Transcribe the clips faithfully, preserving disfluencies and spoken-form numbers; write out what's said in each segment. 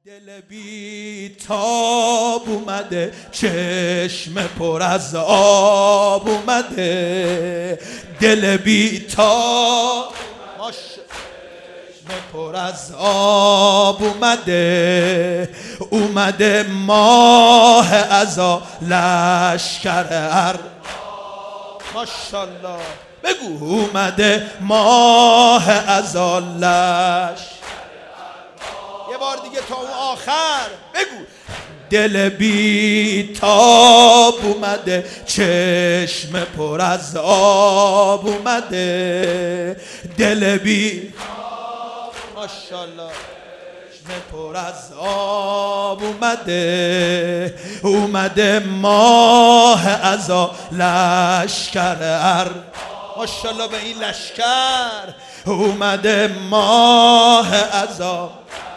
دل بی تاب اومده، چشم پر از آب اومده. دل بی تاب چشم پر از آب اومده. اومده ماه عزا لشکر ارباب. ماشاءالله بگو اومده ماه عزا لشکر. یه بار دیگه تا اون آخر بگو. دل بی تاب اومده، چشم پر از آب اومده. دل بی ماشاءالله چشم پر از آب اومده. اومده ماه عزا لشکر ارباب. ماشاءالله به این لشکر. اومده ماه عزا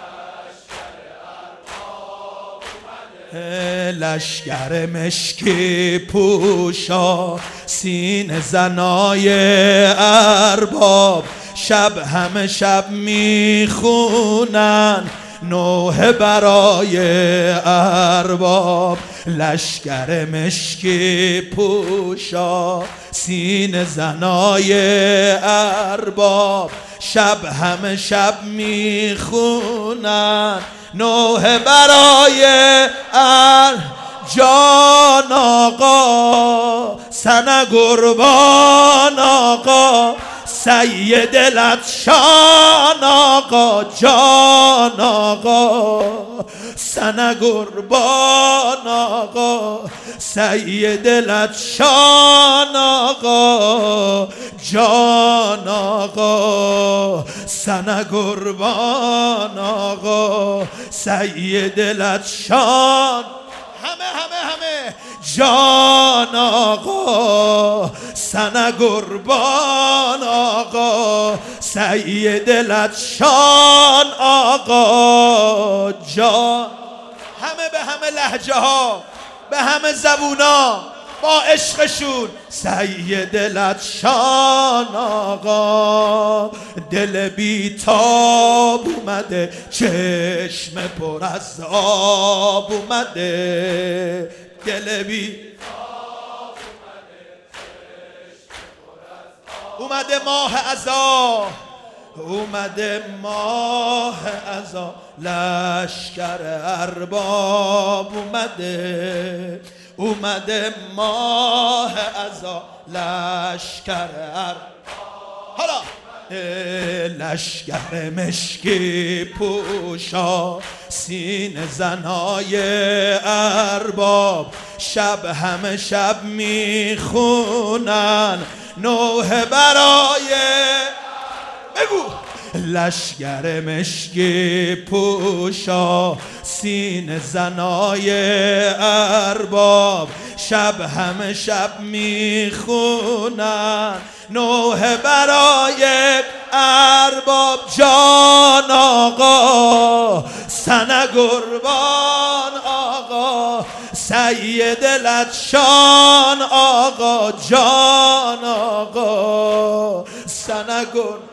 لشکر مشکی پوشا، سینه زنای ارباب. شب همه شب میخونن نوحه برای ارباب. لشکر مشکی پوشا، سینه زنای ارباب. شب همه شب میخونن نوحه برای ار. جان آقا سن قربان آقا، سید لطشان آقا. جان آقا سن قربان آقا، سید لطشان آقا. جان آقا سن قربان آقا، سید لطشان. همه همه همه جان آقا سن قربان آقا، سید لطشان آقا. جان همه به همه لهجه ها، به همه زبونا، با عشقشون. سید لطشان آقا. دل بی تاب اومده، چشم پر از آب اومده. دل بی تاب اومده، چشم پر از آب. اومده ماه عزا، اومده ماه عزا لشکر ارباب اومده. اومده ماه عزا لشکر ارباب. حالا لشکر مشکی پوشا، سینه زنای ارباب. شب همه شب میخونن نوحه برای. بگو لشکر مشکی پوشا، سینه زنای ارباب. شب همه شب میخونن نوحه برای ارباب. جان آقا سن قربان آقا، سید لطشان آقا. جان آقا سن قربان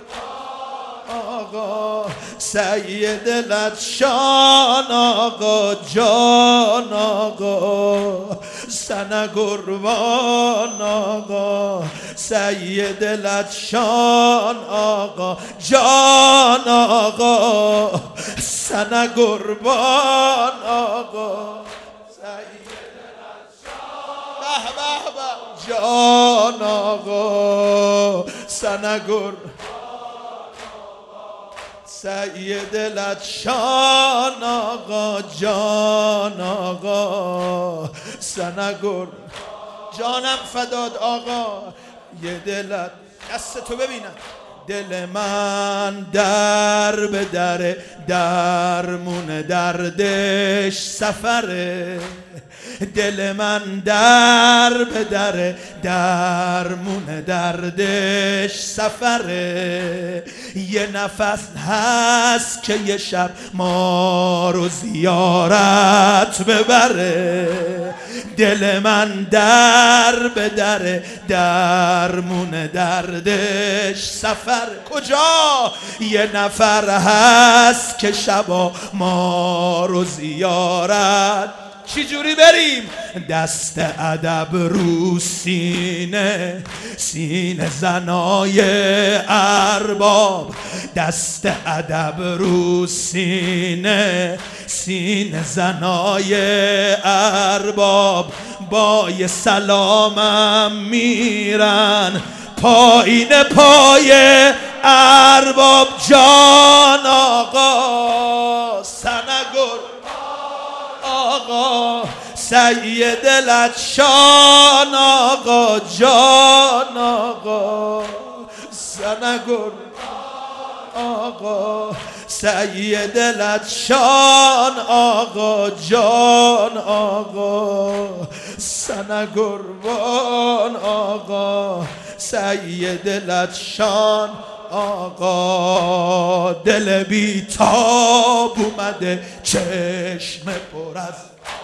آقا، سید لطشان آقا. جان آقا سن قربان آقا، سید لطشان آقا. جان آقا سن قربان آقا، سید لطشان. به به به جان آقا سن قربان، سید لطشان آقا. جان آقا سن قربان. جانم فداد آقا. یه دلت دست تو ببینم. دل من در به در، درمون دردش سفره. دل من در به در، درمون دردش سفره. یه نفس هست که یه شب ما رو زیارت ببره. دل من در به در درمون دردش سفر. کجا یه نفر هست که شبا ما رو زیارت. چی جوری بریم؟ دست ادب رو سینه، سینه زنای ارباب. دست ادب رو سینه، سینه زنای ارباب. با یه سلامم میرن پایین پای ارباب. جان آقا سنگر آقا سید لطشان آقا. جان آقا سنگر آقا سید لطشان آقا. جان آقا سنگربان آقا سید لطشان آقا. دل بی تاب اومده چشم پر از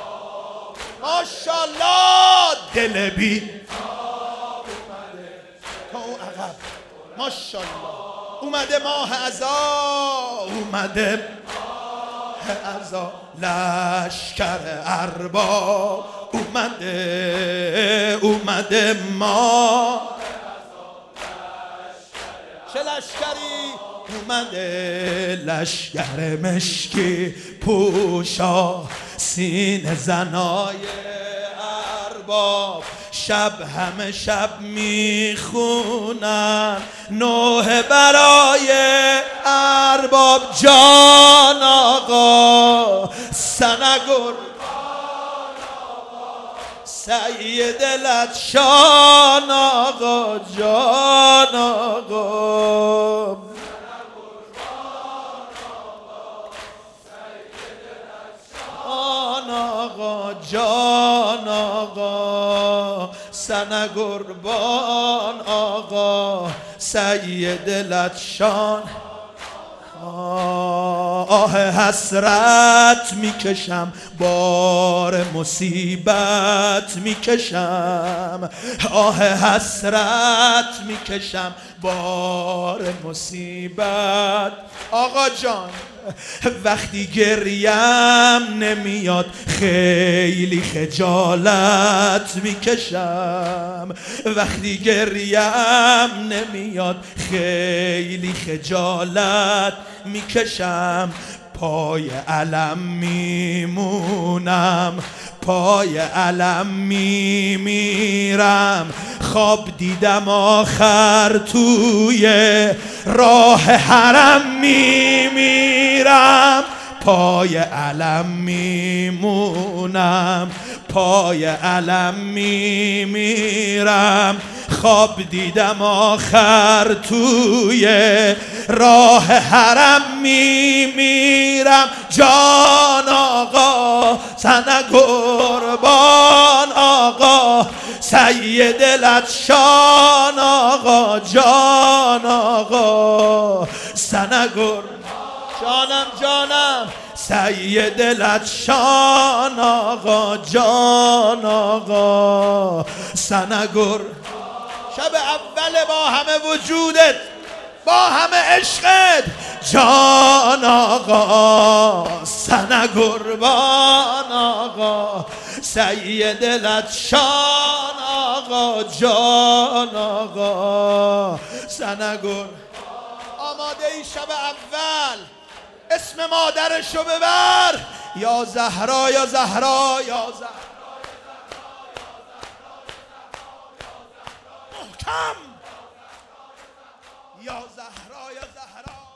ماشالله. دل بی تاب اومده تا اون عقب ماشالله. اومده ماه عزا، اومده ماه عزا. لشکر ارباب اومده، اومده ماه چه لشکری اومده؟ لشکر مشکی پوشا سینه زنای ارباب. شب همه شب میخونن نوحه برای ارباب. جان آقا سنگر سید لطشان آقا. جان آقا جان آقا جان آقا سنگربان آقا سید لطشان. آه حسرت میکشم بار مصیبت میکشم. آه حسرت میکشم بار مصیبت. آقا جان وقتی گریم نمیاد خیلی خجالت میکشم. وقتی گریم نمیاد خیلی خجالت میکشم. پای علم میمونم، پای علم میمیرم. خواب دیدم آخر توی راه حرم میمیرم. پای علم میمونم، پای علم میمیرم. خواب دیدم آخر توی راه حرم میمیرم. جان آقا سنگربان آقا سید لطشان آقا. جان آقا سنگر جانم جانم سید لطشان آقا. جان آقا سنگر. شب اول با همه وجودت، با همه عشقت. جان آقا سنگربان آقا سید لطشان آقا. جان آقا سنگر. آماده ای شب اول اسم مادرشو ببر. یا زهرا یا زهرا یا زهرا محکم. یا زهرا یا زهرا